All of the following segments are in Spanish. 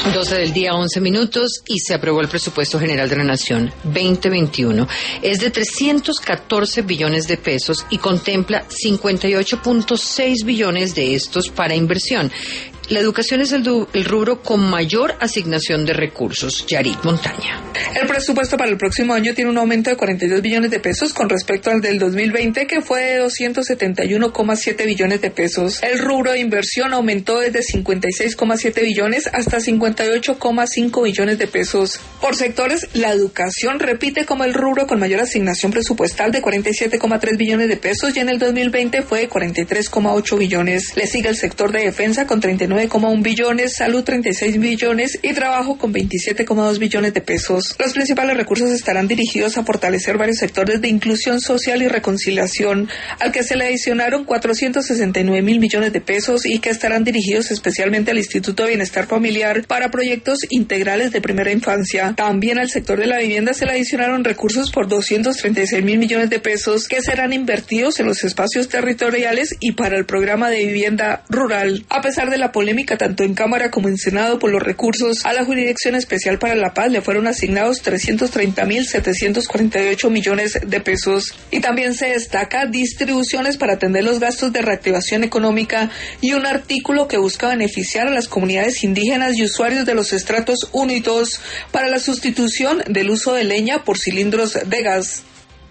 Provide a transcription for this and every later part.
12 del día, 11 minutos, y se aprobó el presupuesto general de la Nación 2021. Es de 314 billones de pesos y contempla 58.6 billones de estos para inversión. La educación es el rubro con mayor asignación de recursos. Yarit Montaña. El presupuesto para el próximo año tiene un aumento de 42 billones de pesos con respecto al del 2020, que fue de 271,7 billones de pesos. El rubro de inversión aumentó desde 56,7 billones hasta 58,5 billones de pesos. Por sectores, la educación repite como el rubro con mayor asignación presupuestal de 47,3 billones de pesos y en el 2020 fue de 43,8 billones. Le sigue el sector de defensa con 39,1 billones, salud 36 billones y trabajo con 27,2 billones de pesos. Los principales recursos estarán dirigidos a fortalecer varios sectores de inclusión social y reconciliación, al que se le adicionaron 469.000 millones de pesos y que estarán dirigidos especialmente al Instituto de Bienestar Familiar para proyectos integrales de primera infancia. También al sector de la vivienda se le adicionaron recursos por 236.000 millones de pesos que serán invertidos en los espacios territoriales y para el programa de vivienda rural. A pesar de la polémica tanto en Cámara como en Senado por los recursos, a la Jurisdicción Especial para la Paz le fueron asignados 330.748 millones de pesos. Y también se destaca distribuciones para atender los gastos de reactivación económica y un artículo que busca beneficiar a las comunidades indígenas y usuarios de los estratos 1 y 2 para la sustitución del uso de leña por cilindros de gas.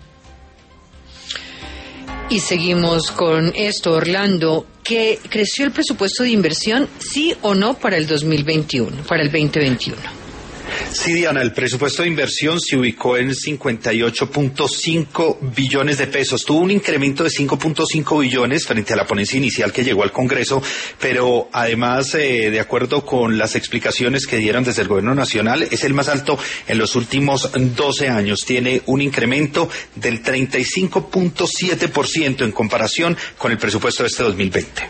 Y seguimos con esto, Orlando. ¿Que creció el presupuesto de inversión, sí o no, para el 2021, para el 2021? Sí, Diana, el presupuesto de inversión se ubicó en 58.5 billones de pesos. Tuvo un incremento de 5.5 billones frente a la ponencia inicial que llegó al Congreso, pero además, de acuerdo con las explicaciones que dieron desde el Gobierno Nacional, es el más alto en los últimos 12 años. Tiene un incremento del 35.7% en comparación con el presupuesto de este 2020.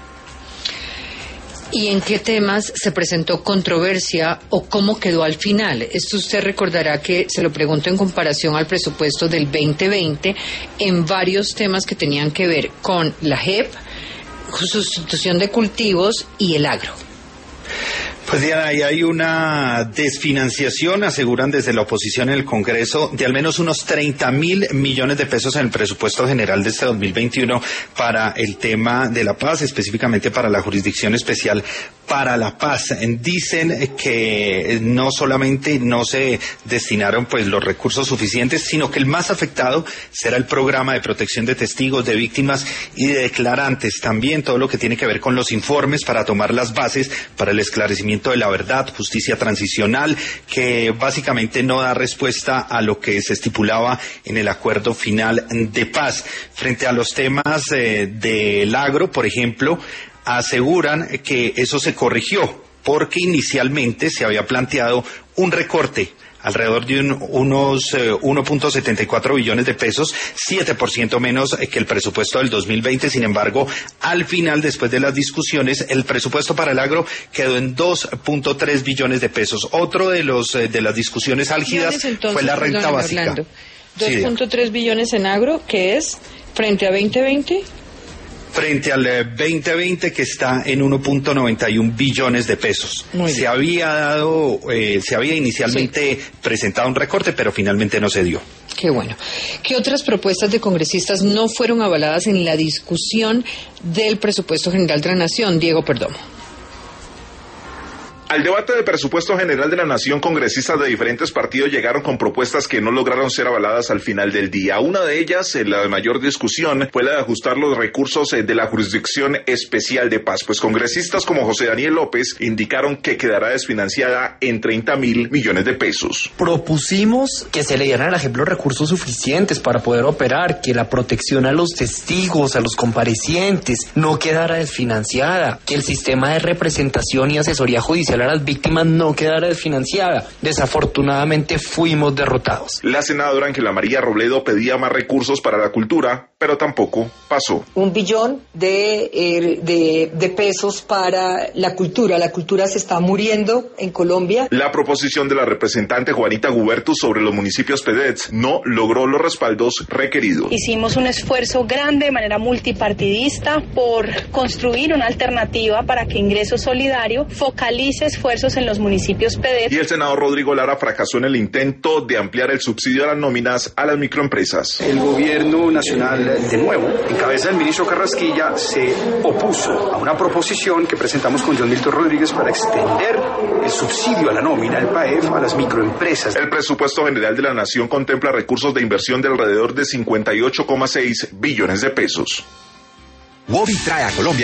¿Y en qué temas se presentó controversia o cómo quedó al final? Esto usted recordará que se lo pregunto en comparación al presupuesto del 2020 en varios temas que tenían que ver con la JEP, sustitución de cultivos y el agro. Pues Diana, ahí hay una desfinanciación, aseguran desde la oposición en el Congreso, de al menos unos 30.000 millones de pesos en el presupuesto general de este 2021 para el tema de la paz, específicamente para la Jurisdicción Especial para la Paz. Dicen que no solamente no se destinaron pues los recursos suficientes, sino que el más afectado será el programa de protección de testigos, de víctimas y de declarantes. También todo lo que tiene que ver con los informes para tomar las bases para el esclarecimiento de la verdad, justicia transicional, que básicamente no da respuesta a lo que se estipulaba en el acuerdo final de paz. Frente a los temas del agro, por ejemplo, aseguran que eso se corrigió porque inicialmente se había planteado un recorte alrededor de unos 1.74 billones de pesos, 7% menos que el presupuesto del 2020. Sin embargo, al final, después de las discusiones, el presupuesto para el agro quedó en 2.3 billones de pesos. Otro de las discusiones álgidas fue la renta básica. 2.3 billones en agro, ¿qué es frente a 2020? Frente al 2020, que está en 1.91 billones de pesos. Se había inicialmente presentado un recorte, pero finalmente no se dio. Qué bueno. ¿Qué otras propuestas de congresistas no fueron avaladas en la discusión del presupuesto general de la Nación? Diego Perdomo. Al debate del presupuesto general de la Nación, congresistas de diferentes partidos llegaron con propuestas que no lograron ser avaladas al final del día. Una de ellas, la de mayor discusión, fue la de ajustar los recursos de la Jurisdicción Especial de Paz. Pues congresistas como José Daniel López indicaron que quedará desfinanciada en 30.000 millones de pesos. Propusimos que se le dieran a la JEP los recursos suficientes para poder operar, que la protección a los testigos, a los comparecientes, no quedara desfinanciada, que el sistema de representación y asesoría judicial a las víctimas no quedara desfinanciada. Desafortunadamente fuimos derrotados. La senadora Ángela María Robledo pedía más recursos para la cultura, pero tampoco pasó. 1 billón de pesos para la cultura. La cultura se está muriendo en Colombia. La proposición de la representante Juanita Gubertus sobre los municipios PEDETS no logró los respaldos requeridos. Hicimos un esfuerzo grande de manera multipartidista por construir una alternativa para que Ingreso Solidario focalice esfuerzos en los municipios PEDET. Y el senador Rodrigo Lara fracasó en el intento de ampliar el subsidio a las nóminas a las microempresas. El gobierno nacional, de nuevo, en cabeza del ministro Carrasquilla, se opuso a una proposición que presentamos con John Milton Rodríguez para extender el subsidio a la nómina, el PAEF, a las microempresas. El presupuesto general de la Nación contempla recursos de inversión de alrededor de 58,6 billones de pesos. Wovi trae a Colombia